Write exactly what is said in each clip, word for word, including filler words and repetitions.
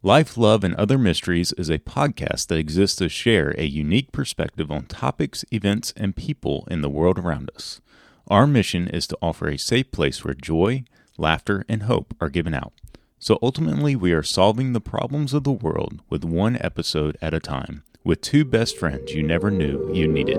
Life, Love, and Other Mysteries is a podcast that exists to share a unique perspective on topics, events, and people in the world around us. Our mission is to offer a safe place where joy, laughter, and hope are given out. So ultimately, we are solving the problems of the world with one episode at a time, with two best friends you never knew you needed.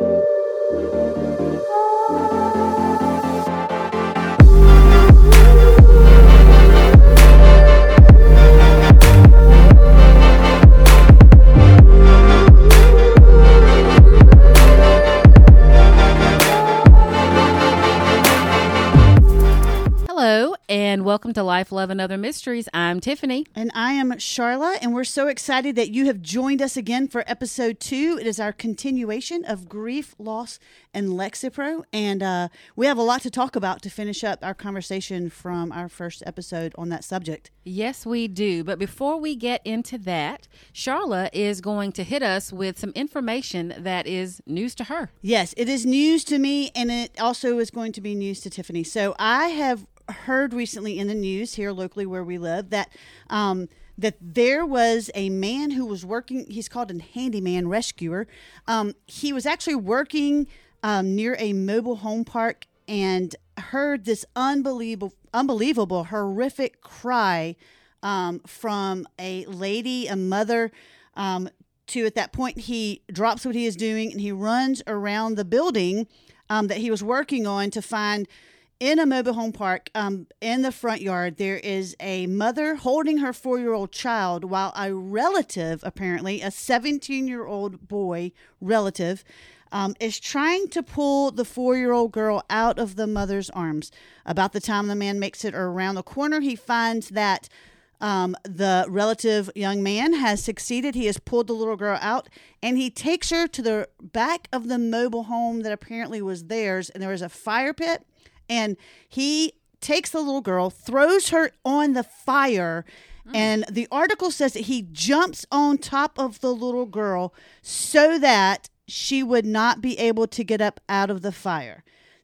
And welcome to Life, Love, and Other Mysteries. I'm Tiffany. And I am Charla, and we're so excited that you have joined us again for episode two. It is our continuation of grief, loss, and Lexapro. And uh, we have a lot to talk about to finish up our conversation from our first episode on that subject. Yes, we do. But before we get into that, Charla is going to hit us with some information that is news to her. Yes, it is news to me, and it also is going to be news to Tiffany. So I have heard recently in the news here locally where we live that um, that there was a man who was working. He's called a handyman rescuer. Um, he was actually working um, near a mobile home park and heard this unbelievable, unbelievable, horrific cry um, from a lady, a mother. Um, to at that point, he drops what he is doing and he runs around the building um, that he was working on to find. In a mobile home park, um, in the front yard, there is a mother holding her four-year-old child while a relative, apparently a seventeen-year-old boy relative, um, is trying to pull the four-year-old girl out of the mother's arms. About the time the man makes it around the corner, he finds that um, the relative young man has succeeded. He has pulled the little girl out, and he takes her to the back of the mobile home that apparently was theirs, and there was a fire pit. And he takes the little girl, throws her on the fire, mm. and the article says that he jumps on top of the little girl so that she would not be able to get up out of the fire.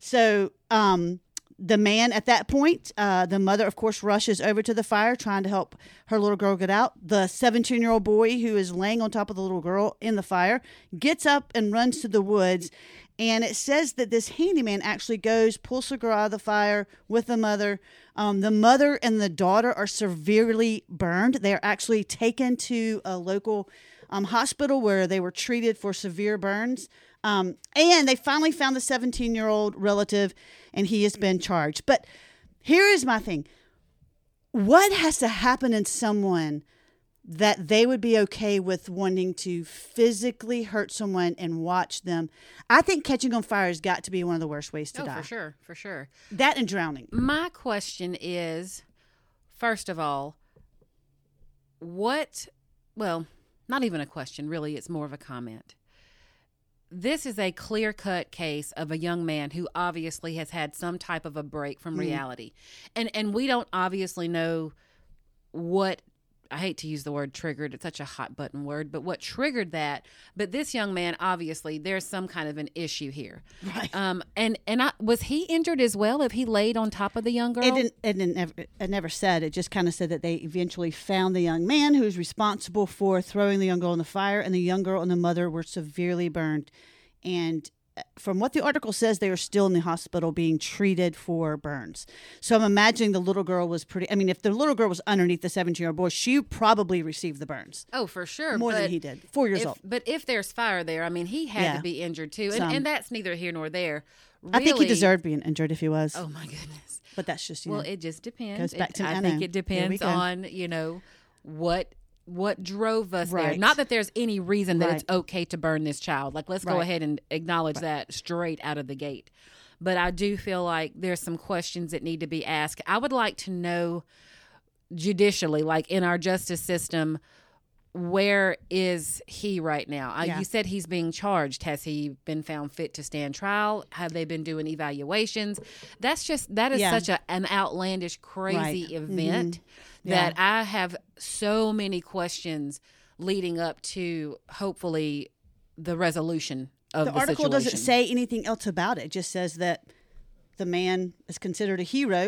So um, the man at that point, uh, the mother, of course, rushes over to the fire trying to help her little girl get out. The seventeen-year-old boy who is laying on top of the little girl in the fire gets up and runs to the woods. And it says that this handyman actually goes, pulls the girl out of the fire with the mother. Um, the mother and the daughter are severely burned. They are actually taken to a local um, hospital where they were treated for severe burns. Um, and they finally found the seventeen-year-old relative, and he has been charged. But here is my thing. What has to happen in someone that they would be okay with wanting to physically hurt someone and watch them? I think catching on fire has got to be one of the worst ways to oh, die. for sure, for sure. That and drowning. My question is, first of all, what, well, not even a question, really, it's more of a comment. This is a clear-cut case of a young man who obviously has had some type of a break from mm-hmm. reality. And and we don't obviously know what, I hate to use the word triggered. It's such a hot button word, but what triggered that? But this young man, obviously, there's some kind of an issue here. Right. Um. And and I, was he injured as well? If he laid on top of the young girl? It didn't. It didn't. Never, it never said. It just kind of said that they eventually found the young man who was responsible for throwing the young girl in the fire, and the young girl and the mother were severely burned. And from what the article says, they are still in the hospital being treated for burns. So I'm imagining the little girl was pretty, I mean, if the little girl was underneath the seventeen-year-old boy, she probably received the burns. Oh, for sure. More than he did. Four years if, old. But if there's fire there, I mean, he had yeah. to be injured too. And, and that's neither here nor there. Really, I think he deserved being injured if he was. Oh, my goodness. But that's just, you well, know. it just depends. Goes back to, it, I, I think know. it depends on, you know, what what drove us right. there. Not that there's any reason that right. it's okay to burn this child. Like, let's right. go ahead and acknowledge right. that straight out of the gate. But I do feel like there's some questions that need to be asked. I would like to know judicially, like in our justice system, where is he right now? Uh, yeah. You said he's being charged. Has he been found fit to stand trial? Have they been doing evaluations? That's just, that is yeah. such a, an outlandish, crazy right. event mm-hmm. that yeah. I have so many questions leading up to hopefully the resolution of the, the article situation. Doesn't say anything else about it. It just says that the man is considered a hero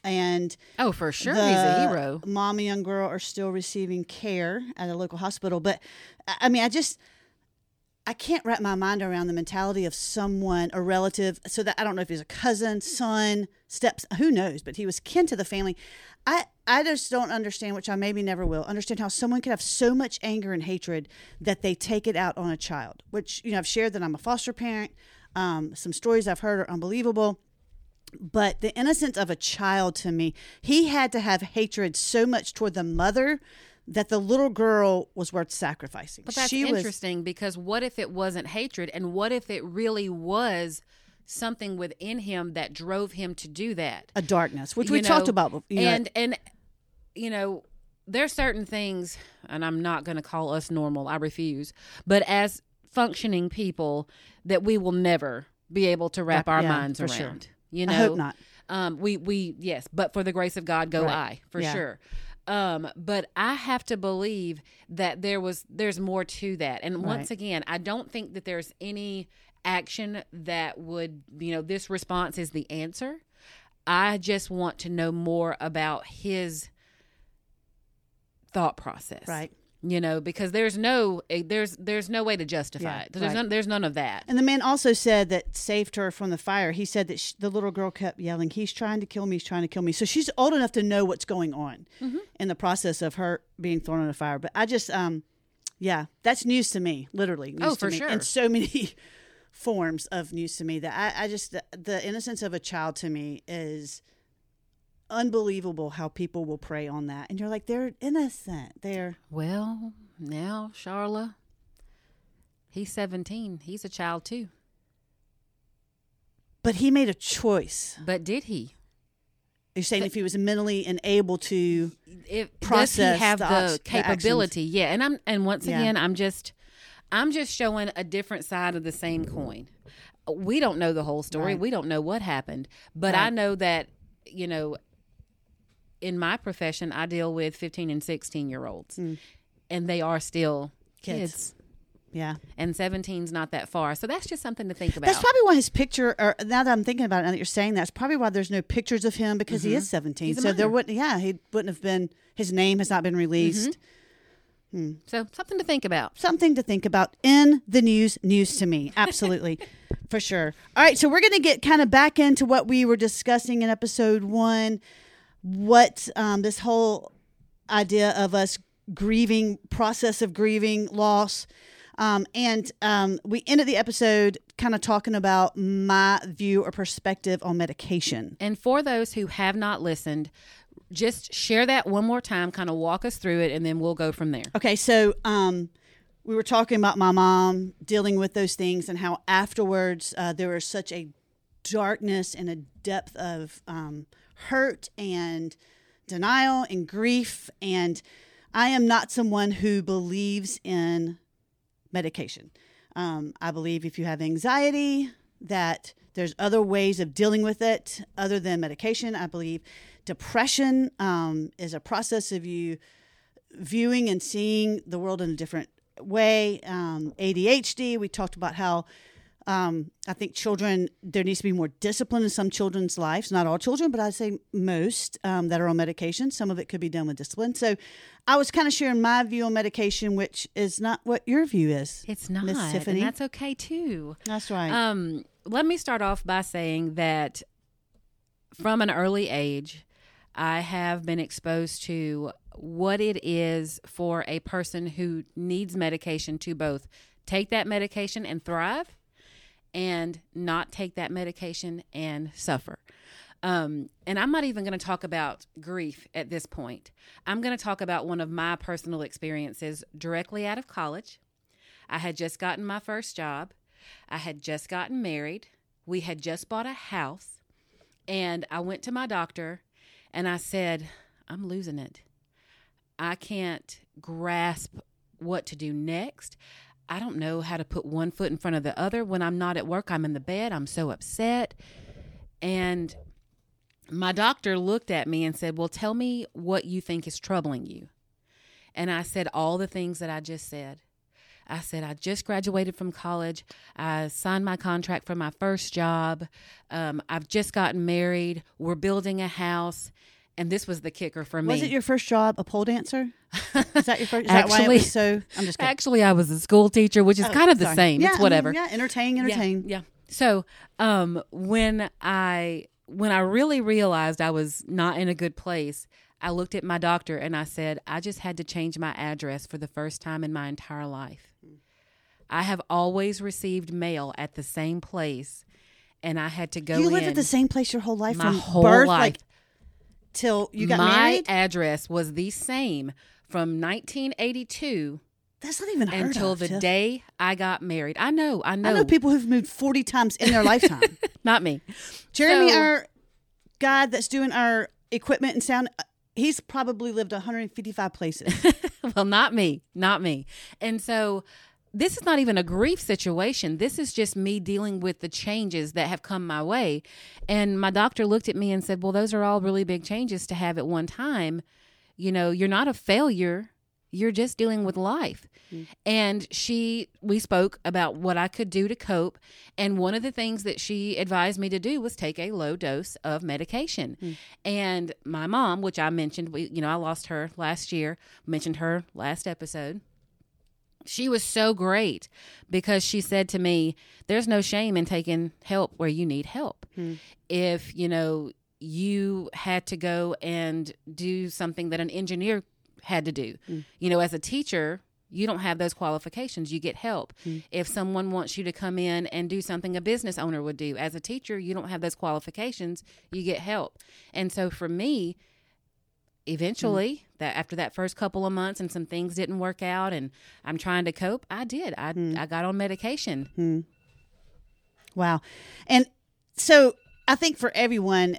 and Oh, for sure, the he's a hero. mom and young girl are still receiving care at a local hospital. But I I mean, I just I can't wrap my mind around the mentality of someone, a relative. So that I don't know if he's a cousin, son, steps, who knows? But he was kin to the family. I I just don't understand, which I maybe never will understand, how someone could have so much anger and hatred that they take it out on a child. Which, you know, I've shared that I'm a foster parent. Um, some stories I've heard are unbelievable. But the innocence of a child, to me, he had to have hatred so much toward the mother that the little girl was worth sacrificing. But that's she interesting was, because what if it wasn't hatred, and what if it really was something within him that drove him to do that? a darkness, which You we know, talked about. You know, and and you know, there's certain things, and I'm not going to call us normal. I refuse. But as functioning people, that we will never be able to wrap Wrap- our yeah, minds for around. sure. You know, I hope not. Um, we we yes, but for the grace of God, go Right. I for Yeah. sure. Um, but I have to believe that there was there's more to that. And once Right. again, I don't think that there's any action that would, you know, this response is the answer. I just want to know more about his thought process. Right. You know, because there's no eh, there's there's no way to justify Yeah, it. There's right. none, there's none of that. And the man also said that saved her from the fire. He said that sh- the little girl kept yelling, "He's trying to kill me, he's trying to kill me." So she's old enough to know what's going on Mm-hmm. in the process of her being thrown in the fire. But I just, um, yeah, that's news to me, literally. News Oh, to for me, sure. in so many forms of news to me that I, I just, the, the innocence of a child to me is unbelievable how people will prey on that. And you're like, they're innocent. They're, Well, now Charla, he's seventeen. He's a child too. but he made a choice. But did he? You're saying if he was mentally and able to, If Process does he have the the, ops- the capability? yeah, and I'm and once Yeah. again, I'm just I'm just showing a different side of the same coin. We don't know the whole story. Right. We don't know what happened, but I Right. know that, you know, in my profession, I deal with fifteen and sixteen year olds, and they are still Kids. kids. yeah. And seventeen's not that far. So that's just something to think about. That's probably why his picture, or now that I'm thinking about it, now that you're saying that, it's probably why there's no pictures of him because he is seventeen. He's a So there minor. wouldn't, yeah, he wouldn't have been, his name has not been released. So something to think about. Something to think about in the news, news to me. Absolutely. For sure. All right. So we're going to get kind of back into what we were discussing in episode one, what um, this whole idea of us grieving, process of grieving loss. Um, and um, we ended the episode kind of talking about my view or perspective on medication. And for those who have not listened, just share that one more time, kind of walk us through it, and then we'll go from there. Okay, so um, we were talking about my mom dealing with those things and how afterwards uh, there was such a darkness and a depth of um, hurt and denial and grief. And I am not someone who believes in medication. Um, I believe if you have anxiety, that there's other ways of dealing with it other than medication. I believe depression um, is a process of you viewing and seeing the world in a different way. Um, A D H D, we talked about how um, I think children, there needs to be more discipline in some children's lives. Not all children, but I'd say most um, that are on medication. Some of it could be done with discipline. So I was kind of sharing my view on medication, which is not what your view is. It's not, Miss Tiffany. and that's okay too. That's right. Um, let me start off by saying that from an early age, I have been exposed to what it is for a person who needs medication to both take that medication and thrive and not take that medication and suffer. Um, and I'm not even going to talk about grief at this point. I'm going to talk about one of my personal experiences directly out of college. I had just gotten my first job. I had just gotten married. We had just bought a house. And I went to my doctor and I said, I'm losing it. I can't grasp what to do next. I don't know how to put one foot in front of the other. When I'm not at work, I'm in the bed. I'm so upset. And my doctor looked at me and said, well, tell me what you think is troubling you. And I said all the things that I just said. I said, I just graduated from college. I signed my contract for my first job. Um, I've just gotten married. We're building a house. And this was the kicker for me. Was it your first job, a pole dancer? Is that your first? Is that Actually, why it was so? I'm just kidding. Actually, I was a school teacher, which is Oh, kind of the sorry. same. Yeah, It's whatever. I mean, yeah, entertain, entertain. Yeah, yeah. So um, when I when I really realized I was not in a good place, I looked at my doctor and I said, I just had to change my address for the first time in my entire life. I have always received mail at the same place, and I had to go You in. lived at the same place your whole life My from whole birth, life. like till you got my married. address was the same from nineteen eighty-two That's not even heard until of, the Tiff. day I got married. I know, I know. I know people who've moved forty times in their lifetime. Not me. Jeremy, So- our guy that's doing our equipment and sound, he's probably lived one hundred fifty-five places. Well, not me, not me. And so this is not even a grief situation. This is just me dealing with the changes that have come my way. And my doctor looked at me and said, well, those are all really big changes to have at one time. You know, you're not a failure. You're just dealing with life. Mm. And she, we spoke about what I could do to cope. And one of the things that she advised me to do was take a low dose of medication. Mm. And my mom, which I mentioned, we, you know, I lost her last year, mentioned her last episode. She was so great because she said to me, there's no shame in taking help where you need help. Mm. If, you know, you had to go and do something that an engineer had to do. Mm. You know, as a teacher, you don't have those qualifications. You get help. Mm. If someone wants you to come in and do something a business owner would do, as a teacher, you don't have those qualifications. You get help. And so for me, eventually, mm. that after that first couple of months and some things didn't work out and I'm trying to cope, I did. I mm. I got on medication. Mm. Wow. And so I think for everyone,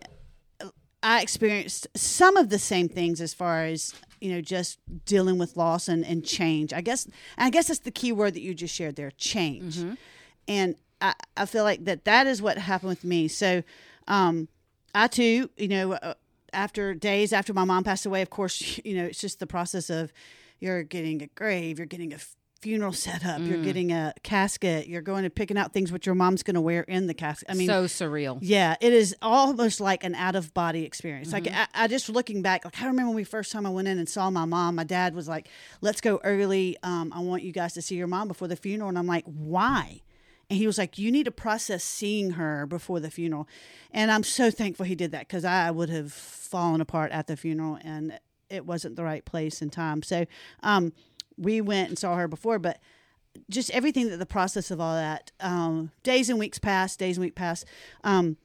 I experienced some of the same things as far as, you know, just dealing with loss and, and change. I guess I guess that's the key word that you just shared there, change. Mm-hmm. And I, I feel like that that is what happened with me. So um, I too, you know, uh, after days after my mom passed away, of course, you know, it's just the process of you're getting a grave, you're getting a funeral set up, mm. you're getting a casket, you're going and picking out things what your mom's going to wear in the casket. I mean, so surreal. Yeah, it is almost like an out of body experience. Mm-hmm. Like I, I just looking back, like I remember when we first time I went in and saw my mom, my dad was like, let's go early. Um, I want you guys to see your mom before the funeral. And I'm like, why? And he was like, you need to process seeing her before the funeral. And I'm so thankful he did that because I would have fallen apart at the funeral and it wasn't the right place and time. So um, we went and saw her before, but just everything that the process of all that, um, days and weeks passed, days and weeks passed. Um,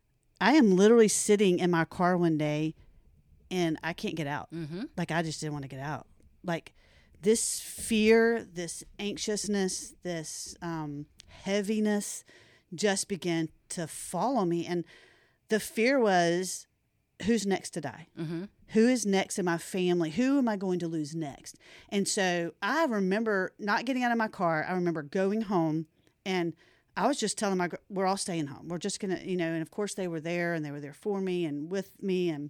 I am literally sitting in my car one day and I can't get out. Mm-hmm. Like I just didn't want to get out. Like this fear, this anxiousness, this um, heaviness just began to follow me. And the fear was, who's next to die? Mm-hmm. Who is next in my family? Who am I going to lose next? And so I remember not getting out of my car. I remember going home and I was just telling my, we're all staying home. We're just going to, you know, and of course they were there and they were there for me and with me. And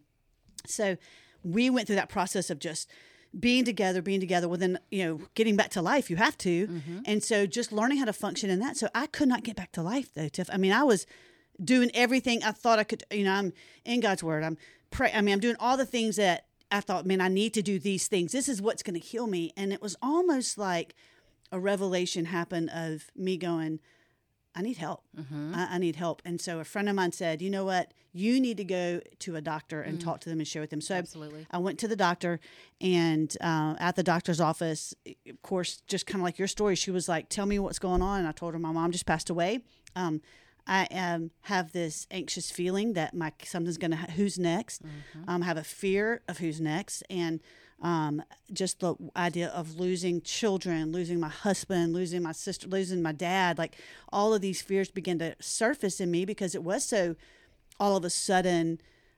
so we went through that process of just being together, being together within, you know, getting back to life. You have to. Mm-hmm. And so just learning how to function in that. So I could not get back to life though, Tiff. I mean, I was doing everything I thought I could, you know, I'm in God's word. I'm pray. I mean, I'm doing all the things that I thought, man, I need to do these things. This is what's going to heal me. And it was almost like a revelation happened of me going, I need help. Mm-hmm. I, I need help. And so a friend of mine said, you know what, you need to go to a doctor and mm-hmm. talk to them and share with them. So Absolutely. I went to the doctor and uh, at the doctor's office, of course, just kind of like your story, she was like, tell me what's going on. And I told her my mom just passed away. Um, I um, have this anxious feeling that my something's going to, ha- who's next? Mm-hmm. Um, I have a fear of who's next. And um, just the idea of losing children, losing my husband, losing my sister, losing my dad, like all of these fears began to surface in me because it was so all of a sudden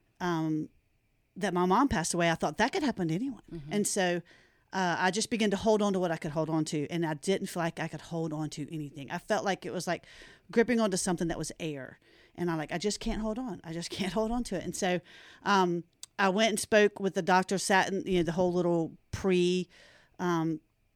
um, that my mom passed away. I thought that could happen to anyone. Mm-hmm. And so uh, I just began to hold on to what I could hold on to. And I didn't feel like I could hold on to anything. I felt like it was like gripping onto something that was air. And I like, I just can't hold on. I just can't hold on to it. And so um, I went and spoke with the doctor, sat in, you know, the whole little pre um,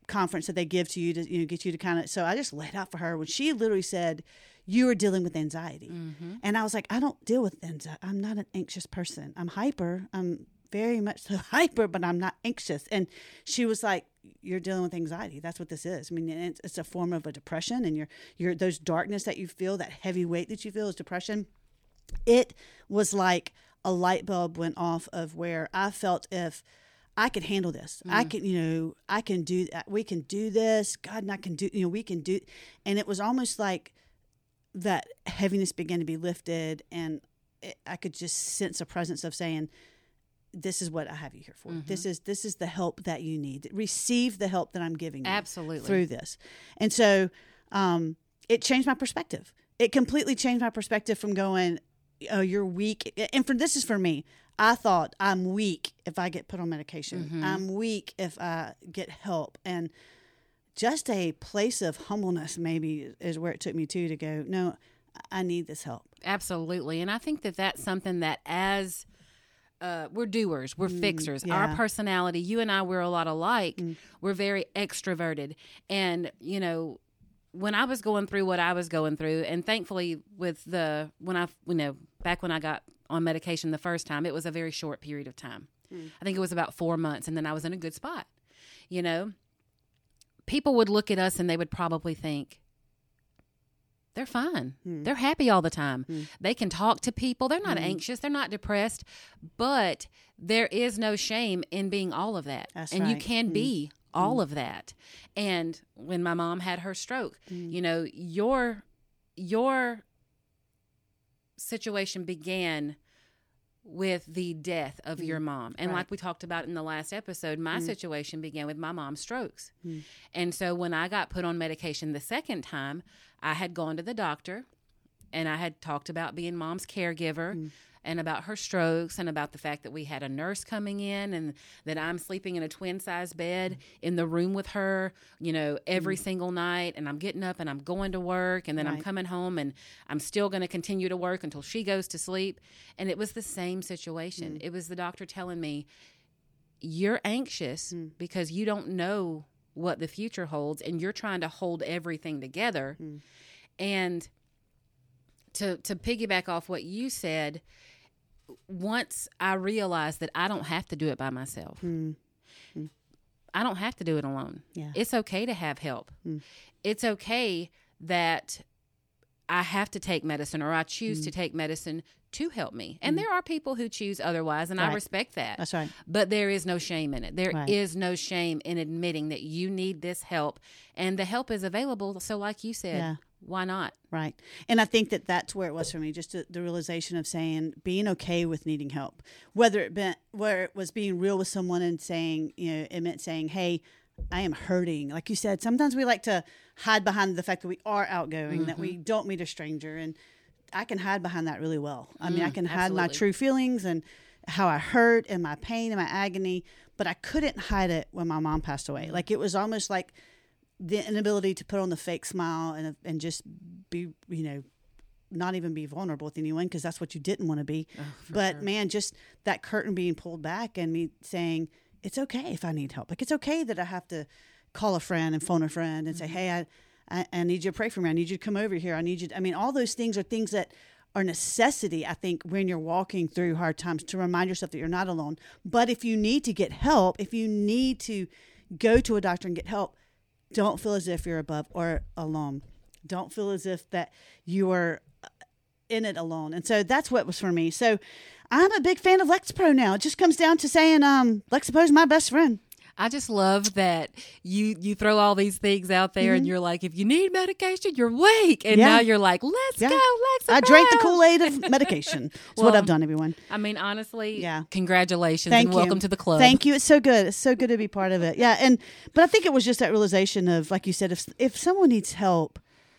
conference that they give to you to, you know, get you to kind of, so I just let out for her when she literally said, you are dealing with anxiety. Mm-hmm. And I was like, I don't deal with anxiety. I'm not an anxious person. I'm hyper. I'm very much so hyper, but I'm not anxious. And she was like, you're dealing with anxiety. That's what this is. I mean, it's, it's a form of a depression, and you're, you're, those darkness that you feel, that heavy weight that you feel is depression. It was like a light bulb went off of where I felt if I could handle this, mm. I can, you know, I can do that. We can do this. God, and I can do, you know, we can do. And it was almost like that heaviness began to be lifted, and it, I could just sense a presence of saying, this is what I have you here for. Mm-hmm. This is, this is the help that you need. Receive the help that I'm giving you. Absolutely. Through this. And so, um, it changed my perspective. It completely changed my perspective from going, oh, you're weak. And for, this is for me. I thought I'm weak if I get put on medication. Mm-hmm. I'm weak if I get help. And just a place of humbleness maybe is where it took me to, to go, no, I need this help. Absolutely. And I think that that's something that as uh, we're doers, we're mm, fixers. yeah. Our personality, you and I, we're a lot alike. Mm. We're very extroverted. And, you know, when I was going through what I was going through, and thankfully with the, when I, you know, back when I got on medication the first time, it was a very short period of time. Mm. I think it was about four months, and then I was in a good spot. You know, people would look at us and they would probably think, they're fine. Mm. They're happy all the time. Mm. They can talk to people. They're not mm. anxious. They're not depressed. But there is no shame in being all of that. That's and right. you can mm. be all mm. of that. And when my mom had her stroke, mm. you know, your your situation began with the death of mm. your mom. And right. like we talked about in the last episode, my mm. situation began with my mom's strokes. Mm. And so when I got put on medication the second time, I had gone to the doctor and I had talked about being mom's caregiver mm. and about her strokes and about the fact that we had a nurse coming in and that I'm sleeping in a twin-size bed in the room with her, you know, every mm. single night. And I'm getting up and I'm going to work, and then right. I'm coming home and I'm still going to continue to work until she goes to sleep. And it was the same situation. Mm. It was the doctor telling me, you're anxious mm. because you don't know what the future holds, and you're trying to hold everything together. Mm. And to to piggyback off what you said, once I realized that I don't have to do it by myself. Mm. Mm. I don't have to do it alone. Yeah. It's okay to have help. Mm. It's okay that I have to take medicine, or I choose mm. to take medicine to help me. And mm. there are people who choose otherwise, and right. I respect that. That's right. But there is no shame in it. There right. is no shame in admitting that you need this help, and the help is available. So like you said, yeah. why not? Right. And I think that that's where it was for me, just the, the realization of saying, being okay with needing help, whether it been, where it was being real with someone and saying, you know, it meant saying, hey, I am hurting. Like you said, sometimes we like to hide behind the fact that we are outgoing, mm-hmm. that we don't meet a stranger. And I can hide behind that really well. I mm, mean, I can hide absolutely. my true feelings and how I hurt and my pain and my agony, but I couldn't hide it when my mom passed away. Mm-hmm. Like, it was almost like the inability to put on the fake smile and and just be, you know, not even be vulnerable with anyone, because that's what you didn't want to be. Oh, but sure. man, just that curtain being pulled back and me saying, it's okay if I need help. Like, it's okay that I have to call a friend and phone a friend and mm-hmm. say, hey, I, I, I need you to pray for me. I need you to come over here. I need you to, I mean, all those things are things that are necessity, I think, when you're walking through hard times, to remind yourself that you're not alone. But if you need to get help, if you need to go to a doctor and get help, don't feel as if you're above or alone. Don't feel as if that you are in it alone. And so that's what was for me. So I'm a big fan of Lexapro now. It just comes down to saying, um, Lexapro is my best friend. I just love that you you throw all these things out there, mm-hmm. and you're like, if you need medication, you're weak. And yeah. now you're like, let's yeah. go, Lexapro. I drank the Kool-Aid of medication. That's well, what I've done, everyone. I mean, honestly, yeah. congratulations Thank and you. welcome to the club. Thank you. It's so good. It's so good to be part of it. Yeah. And but I think it was just that realization of, like you said, if if someone needs help,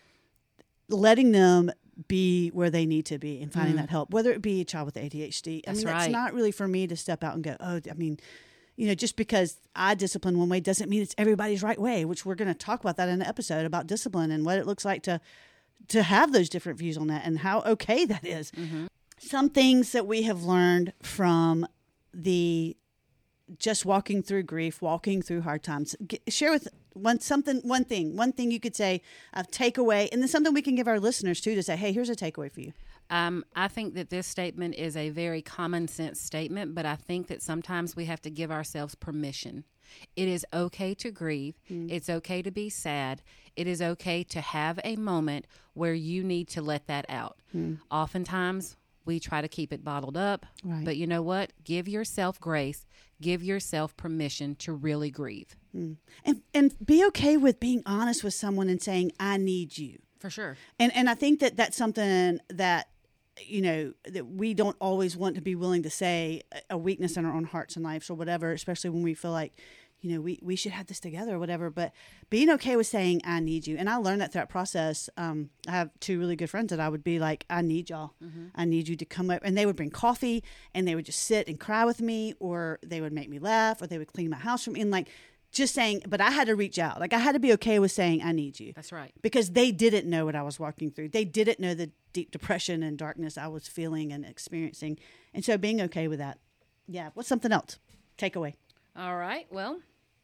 letting them be where they need to be and finding mm. that help, whether it be a child with A D H D. That's I mean, right. it's not really for me to step out and go, oh, I mean, you know, just because I discipline one way doesn't mean it's everybody's right way, which we're going to talk about that in an episode about discipline and what it looks like to to have those different views on that and how okay that is. Mm-hmm. Some things that we have learned from the just walking through grief, walking through hard times. Get, share with one something, one thing, one thing you could say, a takeaway, and then something we can give our listeners too to say, hey, here's a takeaway for you. Um, I think that this statement is a very common sense statement, but I think that sometimes we have to give ourselves permission. It is okay to grieve. Mm. It's okay to be sad. It is okay to have a moment where you need to let that out. Mm. Oftentimes, we try to keep it bottled up, right. But you know what? Give yourself grace. Give yourself permission to really grieve. Mm. And and be okay with being honest with someone and saying, I need you. For sure. And and I think that that's something that, you know, that we don't always want to be willing to say, a weakness in our own hearts and lives or whatever, especially when we feel like, you know, we, we should have this together or whatever. But being okay with saying, I need you. And I learned that throughout the process. Um, I have two really good friends that I would be like, I need y'all. Mm-hmm. I need you to come up. And they would bring coffee and they would just sit and cry with me, or they would make me laugh, or they would clean my house for me. And like, just saying, but I had to reach out. Like, I had to be okay with saying, I need you. That's right. Because they didn't know what I was walking through. They didn't know the deep depression and darkness I was feeling and experiencing. And so being okay with that. Yeah. What's something else? Takeaway. All right. Well,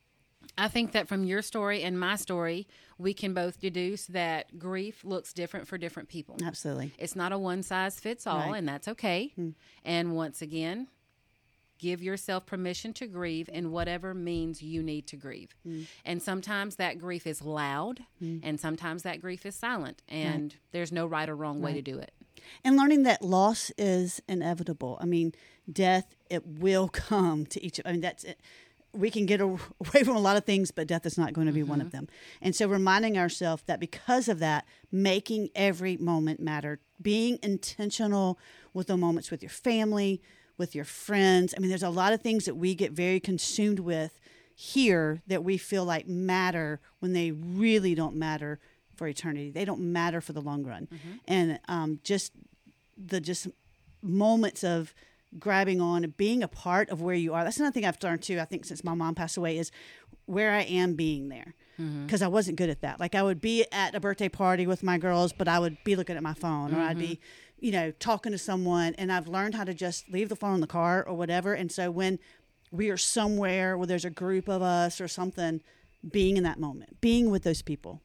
I think that from your story and my story, we can both deduce that grief looks different for different people. Absolutely. It's not a one size fits all, right. And that's okay. Hmm. And once again, give yourself permission to grieve in whatever means you need to grieve. Hmm. And sometimes that grief is loud, hmm. and sometimes that grief is silent, and right. there's no right or wrong way right. to do it. And learning that loss is inevitable. I mean, death, it will come to each. I mean, that's it. We can get away from a lot of things, but death is not going to be mm-hmm. one of them. And so reminding ourselves that because of that, making every moment matter, being intentional with the moments with your family, with your friends. I mean, there's a lot of things that we get very consumed with here that we feel like matter when they really don't matter for eternity. They don't matter for the long run. Mm-hmm. And um, just the just moments of grabbing on and being a part of where you are. That's another thing I've learned too, I think, since my mom passed away, is where I am being there. Because mm-hmm. I wasn't good at that. Like, I would be at a birthday party with my girls, but I would be looking at my phone, mm-hmm. or I'd be, you know, talking to someone, and I've learned how to just leave the phone in the car or whatever. And so when we are somewhere where there's a group of us or something, being in that moment, being with those people,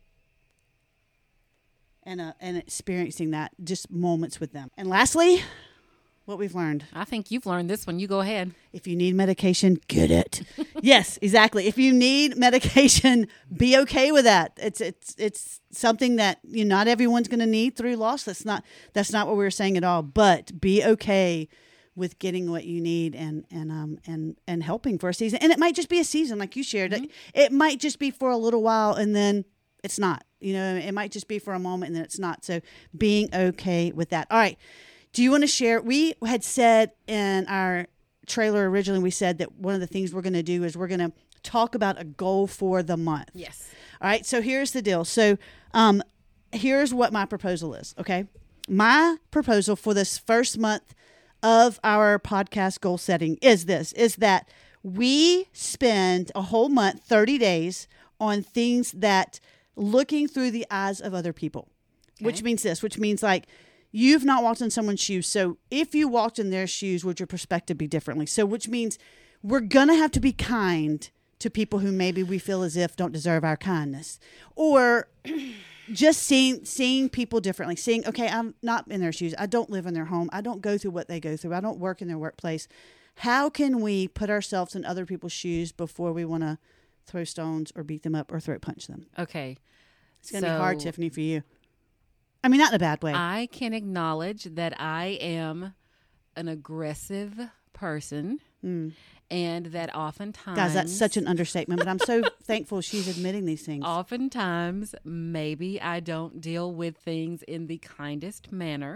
and uh, and experiencing that, just moments with them. And lastly, what we've learned. I think you've learned this one. You go ahead. If you need medication, get it. Yes, exactly. If you need medication, be okay with that. It's it's it's something that, you know, not everyone's going to need through loss. That's not that's not what we were saying at all. But be okay with getting what you need and and um and and helping for a season. And it might just be a season, like you shared. Mm-hmm. It, it might just be for a little while, and then it's not. You know, it might just be for a moment, and then it's not. So being okay with that. All right. Do you want to share? We had said in our trailer originally, we said that one of the things we're going to do is we're going to talk about a goal for the month. Yes. All right. So here's the deal. So um, here's what my proposal is. Okay. My proposal for this first month of our podcast goal setting is this, is that we spend a whole month, thirty days, on things that looking through the eyes of other people, okay. which means this, which means like, you've not walked in someone's shoes. So if you walked in their shoes, would your perspective be differently? So which means we're going to have to be kind to people who maybe we feel as if don't deserve our kindness. Or just seeing seeing people differently. Seeing, okay, I'm not in their shoes. I don't live in their home. I don't go through what they go through. I don't work in their workplace. How can we put ourselves in other people's shoes before we want to throw stones or beat them up or throat punch them? Okay. It's going to so- be hard, Tiffany, for you. I mean, not in a bad way. I can acknowledge that I am an aggressive person, mm. and that oftentimes... Guys, that's such an understatement, but I'm so thankful she's admitting these things. Oftentimes, maybe I don't deal with things in the kindest manner.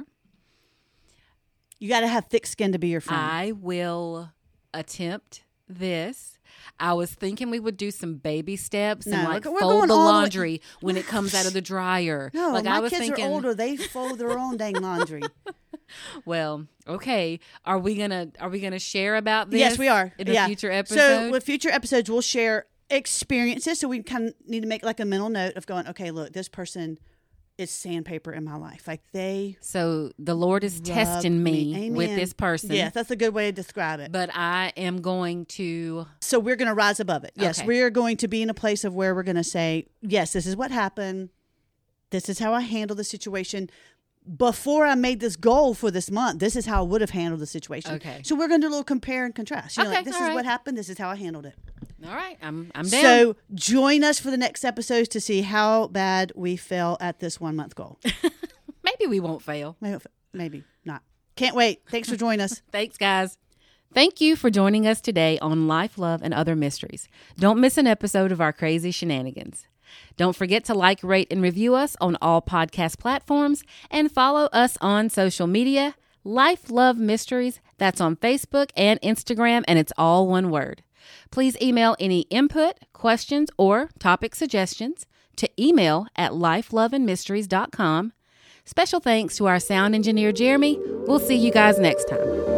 You got to have thick skin to be your friend. I will attempt this. I was thinking we would do some baby steps no, and like we're fold the laundry the way- when it comes out of the dryer. No, like my I was kids thinking, are older. They fold their own dang laundry. Well, okay. Are we gonna Are we gonna share about this? Yes, we are. In yeah. a future episode. So with future episodes, we'll share experiences. So we kind of need to make like a mental note of going, okay, look, this person is sandpaper in my life. Like they So the Lord is testing me, me. with Amen. this person. Yes, that's a good way to describe it. But I am going to. So we're going to rise above it. Yes, Okay. we're going to be in a place of where we're going to say, yes, this is what happened. This is how I handled the situation. Before I made this goal for this month, this is how I would have handled the situation. Okay. So we're going to do a little compare and contrast. You know, Okay, like, this all is right. what happened. This is how I handled it. All right, I'm I'm down. So join us for the next episodes to see how bad we fell at this one month goal. Maybe we won't fail. Maybe, maybe not. Can't wait. Thanks for joining us. Thanks, guys. Thank you for joining us today on Life, Love, and Other Mysteries. Don't miss an episode of our crazy shenanigans. Don't forget to like, rate, and review us on all podcast platforms and follow us on social media, Life, Love, Mysteries. That's on Facebook and Instagram, and it's all one word. Please email any input, questions, or topic suggestions to email at life love and mysteries dot com. Special thanks to our sound engineer, Jeremy. We'll see you guys next time.